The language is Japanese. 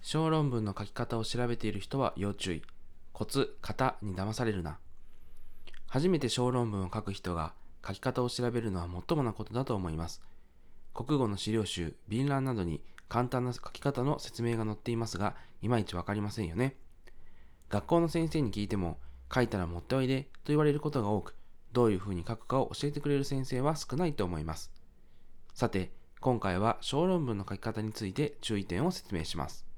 小論文の書き方を調べている人は要注意。コツ、型に騙されるな。初めて小論文を書く人が書き方を調べるのはもっともなことだと思います。国語の資料集、便覧などに簡単な書き方の説明が載っていますが、いまいちわかりませんよね。学校の先生に聞いても、書いたら持っておいでと言われることが多く、どういうふうに書くかを教えてくれる先生は少ないと思います。さて、今回は小論文の書き方について注意点を説明します。